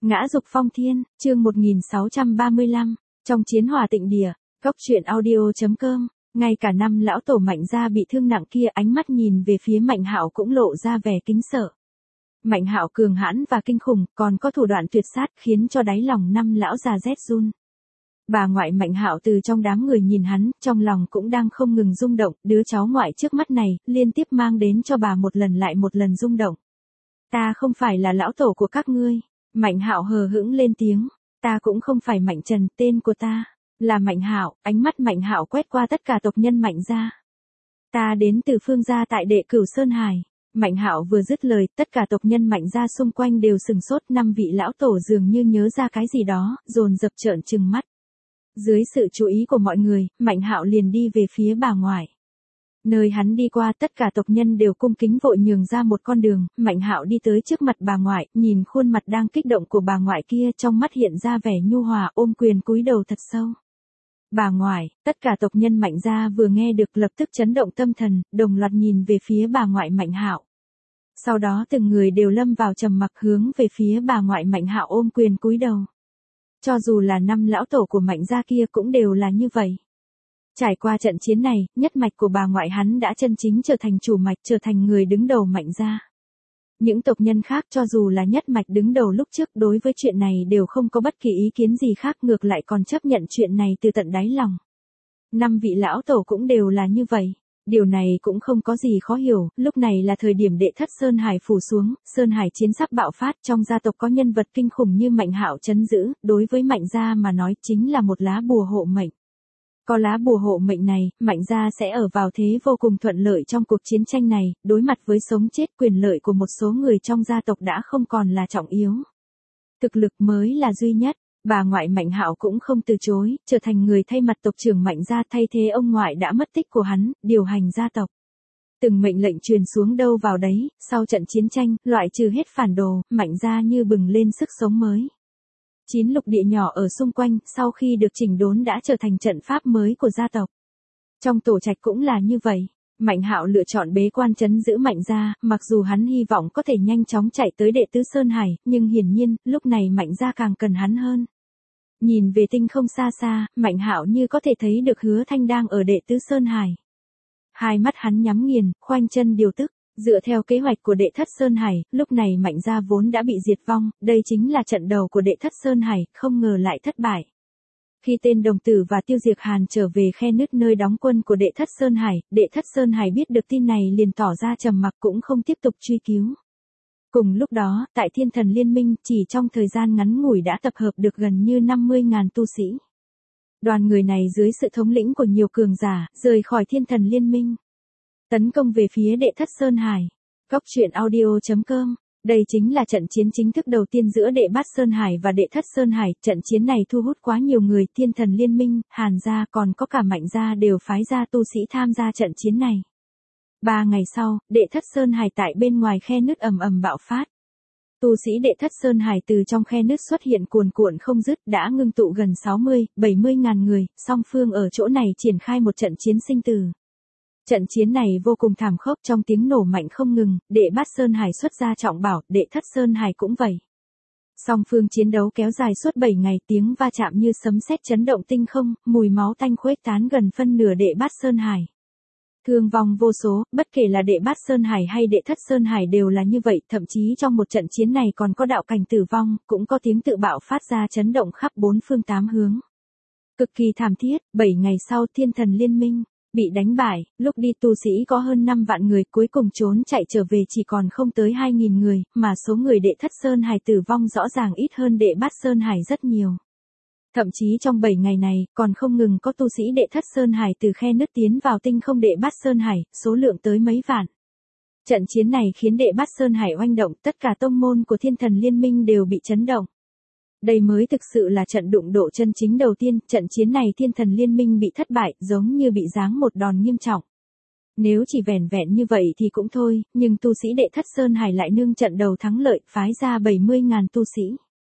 Ngã dục phong thiên, chương 1635, trong chiến hỏa tịnh địa, góc truyện audio.com, ngay cả năm lão tổ Mạnh gia bị thương nặng kia ánh mắt nhìn về phía Mạnh Hạo cũng lộ ra vẻ kính sợ. Mạnh Hạo cường hãn và kinh khủng, còn có thủ đoạn tuyệt sát khiến cho đáy lòng năm lão già rét run. Bà ngoại Mạnh Hạo từ trong đám người nhìn hắn, trong lòng cũng đang không ngừng rung động, đứa cháu ngoại trước mắt này, liên tiếp mang đến cho bà một lần lại một lần rung động. Ta không phải là lão tổ của các ngươi. Mạnh Hạo hờ hững lên tiếng, ta cũng không phải Mạnh Trần, tên của ta là Mạnh Hạo. Ánh mắt Mạnh Hạo quét qua tất cả tộc nhân Mạnh gia. Ta đến từ Phương gia tại Đệ Cửu Sơn Hải. Mạnh Hạo vừa dứt lời, tất cả tộc nhân Mạnh gia xung quanh đều sừng sốt, năm vị lão tổ dường như nhớ ra cái gì đó, dồn dập trợn trừng mắt. Dưới sự chú ý của mọi người, Mạnh Hạo liền đi về phía bà ngoại. Nơi hắn đi qua, tất cả tộc nhân đều cung kính vội nhường ra một con đường. Mạnh Hạo đi tới trước mặt bà ngoại, nhìn khuôn mặt đang kích động của bà ngoại kia, trong mắt hiện ra vẻ nhu hòa, ôm quyền cúi đầu thật sâu. Bà ngoại, tất cả tộc nhân Mạnh gia vừa nghe được lập tức chấn động tâm thần, đồng loạt nhìn về phía bà ngoại Mạnh Hạo. Sau đó từng người đều lâm vào trầm mặc hướng về phía bà ngoại Mạnh Hạo ôm quyền cúi đầu. Cho dù là năm lão tổ của Mạnh gia kia cũng đều là như vậy. Trải qua trận chiến này, nhất mạch của bà ngoại hắn đã chân chính trở thành chủ mạch, trở thành người đứng đầu Mạnh gia. Những tộc nhân khác cho dù là nhất mạch đứng đầu lúc trước đối với chuyện này đều không có bất kỳ ý kiến gì khác, ngược lại còn chấp nhận chuyện này từ tận đáy lòng. Năm vị lão tổ cũng đều là như vậy. Điều này cũng không có gì khó hiểu, lúc này là thời điểm đệ thất Sơn Hải phủ xuống, Sơn Hải chiến sắp bạo phát, trong gia tộc có nhân vật kinh khủng như Mạnh Hạo trấn giữ, đối với Mạnh gia mà nói chính là một lá bùa hộ mệnh. Có lá bùa hộ mệnh này, Mạnh gia sẽ ở vào thế vô cùng thuận lợi trong cuộc chiến tranh này, đối mặt với sống chết quyền lợi của một số người trong gia tộc đã không còn là trọng yếu. Thực lực mới là duy nhất. Bà ngoại Mạnh Hạo cũng không từ chối, trở thành người thay mặt tộc trưởng Mạnh gia thay thế ông ngoại đã mất tích của hắn, điều hành gia tộc. Từng mệnh lệnh truyền xuống đâu vào đấy, sau trận chiến tranh, loại trừ hết phản đồ, Mạnh gia như bừng lên sức sống mới. 9 lục địa nhỏ ở xung quanh, sau khi được chỉnh đốn đã trở thành trận pháp mới của gia tộc. Trong tổ trạch cũng là như vậy. Mạnh Hạo lựa chọn bế quan trấn giữ Mạnh gia, mặc dù hắn hy vọng có thể nhanh chóng chạy tới Đệ Tứ Sơn Hải, nhưng hiển nhiên, lúc này Mạnh gia càng cần hắn hơn. Nhìn về tinh không xa xa, Mạnh Hạo như có thể thấy được Hứa Thanh đang ở Đệ Tứ Sơn Hải. Hai mắt hắn nhắm nghiền, khoanh chân điều tức, dựa theo kế hoạch của Đệ Thất Sơn Hải, lúc này Mạnh gia vốn đã bị diệt vong, đây chính là trận đầu của Đệ Thất Sơn Hải, không ngờ lại thất bại. Khi tên Đồng Tử và Tiêu Diệt Hàn trở về khe nứt nơi đóng quân của Đệ Thất Sơn Hải, Đệ Thất Sơn Hải biết được tin này liền tỏ ra trầm mặc cũng không tiếp tục truy cứu. Cùng lúc đó, tại Thiên Thần Liên Minh, chỉ trong thời gian ngắn ngủi đã tập hợp được gần như 50.000 tu sĩ. Đoàn người này dưới sự thống lĩnh của nhiều cường giả, rời khỏi Thiên Thần Liên Minh. Tấn công về phía Đệ Thất Sơn Hải. Góc truyện audio.com. Đây chính là trận chiến chính thức đầu tiên giữa Đệ Bát Sơn Hải và Đệ Thất Sơn Hải. Trận chiến này thu hút quá nhiều người, Thiên Thần Liên Minh, Hàn gia còn có cả Mạnh gia đều phái ra tu sĩ tham gia trận chiến này. 3 ngày sau, Đệ Thất Sơn Hải tại bên ngoài khe nứt ầm ầm bạo phát. Tu sĩ Đệ Thất Sơn Hải từ trong khe nứt xuất hiện cuồn cuộn không dứt, đã ngưng tụ gần 60-70 ngàn người, song phương ở chỗ này triển khai một trận chiến sinh tử. Trận chiến này vô cùng thảm khốc, trong tiếng nổ mạnh không ngừng, Đệ Bát Sơn Hải xuất ra trọng bảo, Đệ Thất Sơn Hải cũng vậy. Song phương chiến đấu kéo dài suốt 7 ngày, tiếng va chạm như sấm sét chấn động tinh không, mùi máu tanh khuếch tán gần phân nửa Đệ Bát Sơn Hải. Thương vong vô số, bất kể là Đệ Bát Sơn Hải hay Đệ Thất Sơn Hải đều là như vậy, thậm chí trong một trận chiến này còn có đạo cảnh tử vong, cũng có tiếng tự bạo phát ra chấn động khắp 4 phương 8 hướng. Cực kỳ thảm thiết, 7 ngày sau Thiên Thần Liên Minh bị đánh bại, lúc đi tu sĩ có hơn 5 vạn người, cuối cùng trốn chạy trở về chỉ còn không tới 2.000 người, mà số người Đệ Thất Sơn Hải tử vong rõ ràng ít hơn Đệ Bát Sơn Hải rất nhiều. Thậm chí trong 7 ngày này, còn không ngừng có tu sĩ Đệ Thất Sơn Hải từ khe nứt tiến vào tinh không Đệ Bát Sơn Hải, số lượng tới mấy vạn. Trận chiến này khiến Đệ Bát Sơn Hải oanh động, tất cả tông môn của Thiên Thần Liên Minh đều bị chấn động. Đây mới thực sự là trận đụng độ chân chính đầu tiên, trận chiến này Thiên Thần Liên Minh bị thất bại, giống như bị giáng một đòn nghiêm trọng. Nếu chỉ vẻn vẹn như vậy thì cũng thôi, nhưng tu sĩ Đệ Thất Sơn Hải lại nương trận đầu thắng lợi, phái ra 70.000 tu sĩ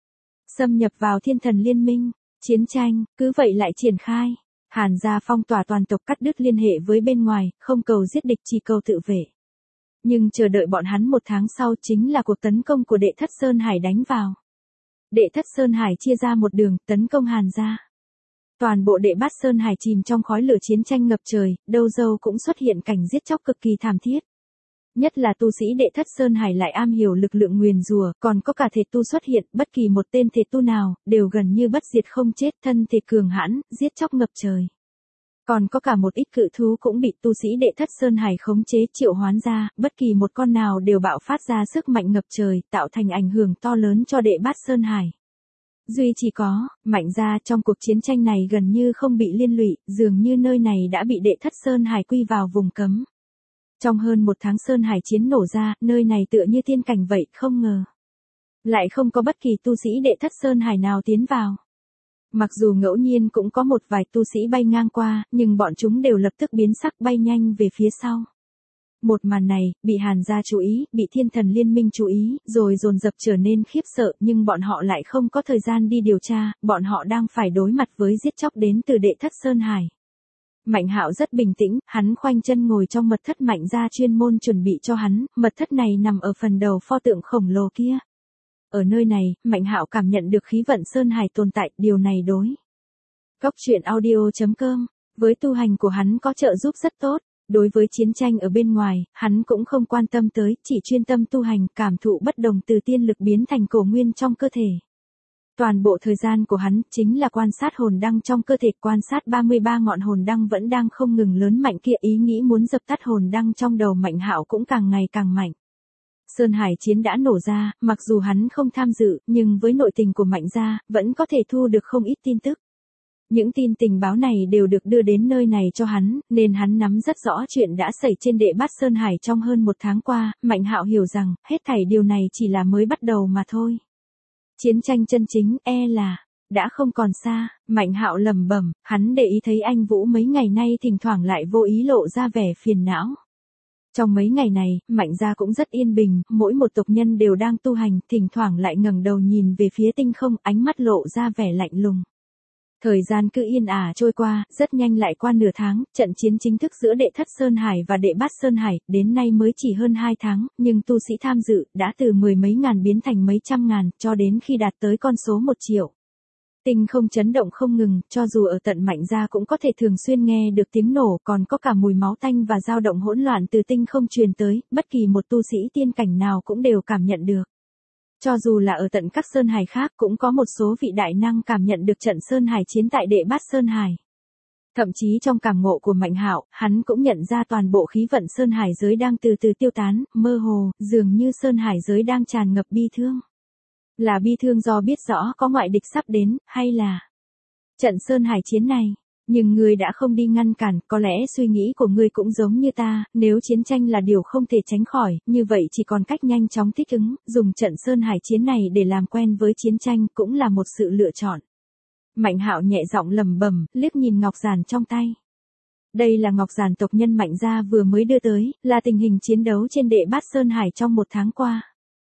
xâm nhập vào Thiên Thần Liên Minh. Chiến tranh, cứ vậy lại triển khai. Hàn gia phong tỏa toàn tộc, cắt đứt liên hệ với bên ngoài, không cầu giết địch chỉ cầu tự vệ. Nhưng chờ đợi bọn hắn 1 tháng sau chính là cuộc tấn công của Đệ Thất Sơn Hải đánh vào. Đệ Thất Sơn Hải chia ra một đường, tấn công Hàn gia. Toàn bộ Đệ Bát Sơn Hải chìm trong khói lửa chiến tranh ngập trời, đâu đâu cũng xuất hiện cảnh giết chóc cực kỳ thảm thiết. Nhất là tu sĩ Đệ Thất Sơn Hải lại am hiểu lực lượng nguyền rủa, còn có cả thể tu xuất hiện, bất kỳ một tên thể tu nào, đều gần như bất diệt không chết, thân thể cường hãn, giết chóc ngập trời. Còn có cả một ít cự thú cũng bị tu sĩ Đệ Thất Sơn Hải khống chế triệu hoán ra, bất kỳ một con nào đều bạo phát ra sức mạnh ngập trời, tạo thành ảnh hưởng to lớn cho Đệ Bát Sơn Hải. Duy chỉ có, Mạnh gia trong cuộc chiến tranh này gần như không bị liên lụy, dường như nơi này đã bị Đệ Thất Sơn Hải quy vào vùng cấm. Trong hơn một tháng Sơn Hải chiến nổ ra, nơi này tựa như tiên cảnh vậy, không ngờ. Lại không có bất kỳ tu sĩ Đệ Thất Sơn Hải nào tiến vào. Mặc dù ngẫu nhiên cũng có một vài tu sĩ bay ngang qua, nhưng bọn chúng đều lập tức biến sắc bay nhanh về phía sau. Một màn này, bị Hàn gia chú ý, bị Thiên Thần Liên minh chú ý, rồi dồn dập trở nên khiếp sợ, nhưng bọn họ lại không có thời gian đi điều tra, bọn họ đang phải đối mặt với giết chóc đến từ Đệ Thất Sơn Hải. Mạnh Hạo rất bình tĩnh, hắn khoanh chân ngồi trong mật thất Mạnh gia chuyên môn chuẩn bị cho hắn, mật thất này nằm ở phần đầu pho tượng khổng lồ kia. Ở nơi này, Mạnh Hạo cảm nhận được khí vận Sơn Hải tồn tại, điều này đối. Cốc truyện audio.com, với tu hành của hắn có trợ giúp rất tốt, đối với chiến tranh ở bên ngoài, hắn cũng không quan tâm tới, chỉ chuyên tâm tu hành, cảm thụ bất đồng từ tiên lực biến thành cổ nguyên trong cơ thể. Toàn bộ thời gian của hắn chính là quan sát hồn đăng trong cơ thể, quan sát 33 ngọn hồn đăng vẫn đang không ngừng lớn mạnh kia, ý nghĩ muốn dập tắt hồn đăng trong đầu Mạnh Hạo cũng càng ngày càng mạnh. Sơn Hải chiến đã nổ ra, mặc dù hắn không tham dự, nhưng với nội tình của Mạnh gia, vẫn có thể thu được không ít tin tức. Những tin tình báo này đều được đưa đến nơi này cho hắn, nên hắn nắm rất rõ chuyện đã xảy trên Đệ Bát Sơn Hải trong hơn một tháng qua, Mạnh Hạo hiểu rằng, hết thảy điều này chỉ là mới bắt đầu mà thôi. Chiến tranh chân chính, là đã không còn xa. Mạnh Hạo lẩm bẩm, hắn để ý thấy anh Vũ mấy ngày nay thỉnh thoảng lại vô ý lộ ra vẻ phiền não. Trong mấy ngày này, Mạnh gia cũng rất yên bình, mỗi một tộc nhân đều đang tu hành, thỉnh thoảng lại ngẩng đầu nhìn về phía tinh không, ánh mắt lộ ra vẻ lạnh lùng. Thời gian cứ yên ả trôi qua, rất nhanh lại qua nửa tháng, trận chiến chính thức giữa Đệ Thất Sơn Hải và Đệ Bát Sơn Hải, đến nay mới chỉ hơn 2 tháng, nhưng tu sĩ tham dự, đã từ mười mấy ngàn biến thành mấy trăm ngàn, cho đến khi đạt tới con số 1 triệu. Tinh không chấn động không ngừng, cho dù ở tận Mạnh gia cũng có thể thường xuyên nghe được tiếng nổ, còn có cả mùi máu tanh và dao động hỗn loạn từ tinh không truyền tới, bất kỳ một tu sĩ tiên cảnh nào cũng đều cảm nhận được. Cho dù là ở tận các Sơn Hải khác cũng có một số vị đại năng cảm nhận được trận Sơn Hải chiến tại Đệ Bát Sơn Hải. Thậm chí trong cảm ngộ của Mạnh Hạo, hắn cũng nhận ra toàn bộ khí vận Sơn Hải giới đang từ từ tiêu tán, mơ hồ, dường như Sơn Hải giới đang tràn ngập bi thương. Là bi thương do biết rõ có ngoại địch sắp đến, hay là trận Sơn Hải chiến này? Nhưng ngươi đã không đi ngăn cản, có lẽ suy nghĩ của ngươi cũng giống như ta, nếu chiến tranh là điều không thể tránh khỏi, như vậy chỉ còn cách nhanh chóng thích ứng, dùng trận Sơn Hải chiến này để làm quen với chiến tranh cũng là một sự lựa chọn. Mạnh Hạo nhẹ giọng lẩm bẩm, liếc nhìn ngọc giản trong tay. Đây là ngọc giản tộc nhân Mạnh gia vừa mới đưa tới, là tình hình chiến đấu trên Đệ Bát Sơn Hải trong một tháng qua.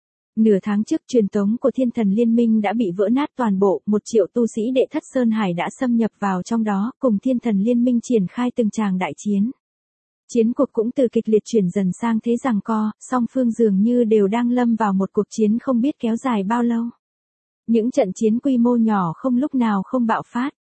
Nửa tháng trước truyền tống của Thiên Thần Liên minh đã bị vỡ nát toàn bộ, 1 triệu tu sĩ Đệ Thất Sơn Hải đã xâm nhập vào trong đó, cùng Thiên Thần Liên minh triển khai từng tràng đại chiến. Chiến cuộc cũng từ kịch liệt chuyển dần sang thế giằng co, song phương dường như đều đang lâm vào một cuộc chiến không biết kéo dài bao lâu. Những trận chiến quy mô nhỏ không lúc nào không bạo phát.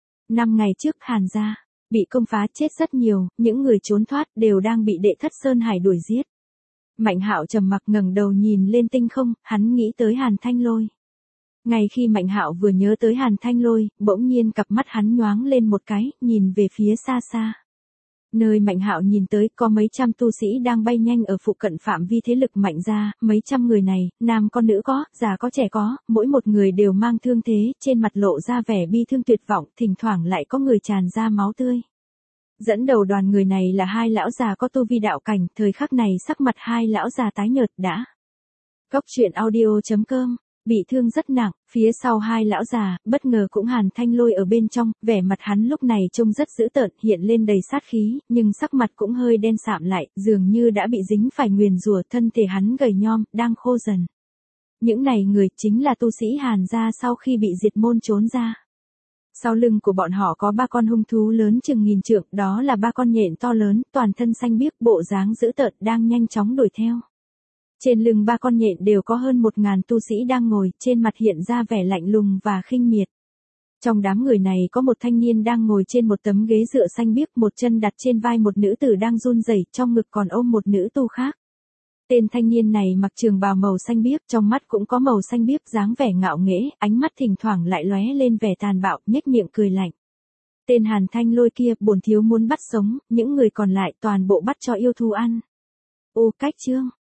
5 ngày trước Hàn gia bị công phá chết rất nhiều, những người trốn thoát đều đang bị Đệ Thất Sơn Hải đuổi giết. Mạnh Hạo trầm mặc ngẩng đầu nhìn lên tinh không, hắn nghĩ tới Hàn Thanh Lôi. Ngay khi Mạnh Hạo vừa nhớ tới Hàn Thanh Lôi, bỗng nhiên cặp mắt hắn nhoáng lên một cái, nhìn về phía xa xa. Nơi Mạnh Hạo nhìn tới có mấy trăm tu sĩ đang bay nhanh ở phụ cận phạm vi thế lực Mạnh gia, mấy trăm người này, nam có nữ có, già có trẻ có, mỗi một người đều mang thương thế, trên mặt lộ ra vẻ bi thương tuyệt vọng, thỉnh thoảng lại có người tràn ra máu tươi. Dẫn đầu đoàn người này là 2 lão già có tu vi đạo cảnh, thời khắc này sắc mặt 2 lão già tái nhợt đã. Cốc truyện audio.com, bị thương rất nặng, phía sau 2 lão già, bất ngờ cũng Hàn Thanh Lôi ở bên trong, vẻ mặt hắn lúc này trông rất dữ tợn, hiện lên đầy sát khí, nhưng sắc mặt cũng hơi đen sạm lại, dường như đã bị dính phải nguyền rủa, thân thể hắn gầy nhom, đang khô dần. Những này người chính là tu sĩ Hàn gia sau khi bị diệt môn trốn ra. Sau lưng của bọn họ có 3 con hung thú lớn chừng 1000 trượng, đó là 3 con nhện to lớn, toàn thân xanh biếc, bộ dáng dữ tợn đang nhanh chóng đuổi theo. Trên lưng ba con nhện đều có hơn 1000 tu sĩ đang ngồi, trên mặt hiện ra vẻ lạnh lùng và khinh miệt. Trong đám người này có một thanh niên đang ngồi trên một tấm ghế dựa xanh biếc, một chân đặt trên vai một nữ tử đang run rẩy, trong ngực còn ôm một nữ tu khác. Tên thanh niên này mặc trường bào màu xanh biếc, trong mắt cũng có màu xanh biếc, dáng vẻ ngạo nghễ, ánh mắt thỉnh thoảng lại lóe lên vẻ tàn bạo, nhếch miệng cười lạnh. Tên Hàn Thanh Lôi kia, bổn thiếu muốn bắt sống, những người còn lại toàn bộ bắt cho yêu thú ăn. Ô Cách Chương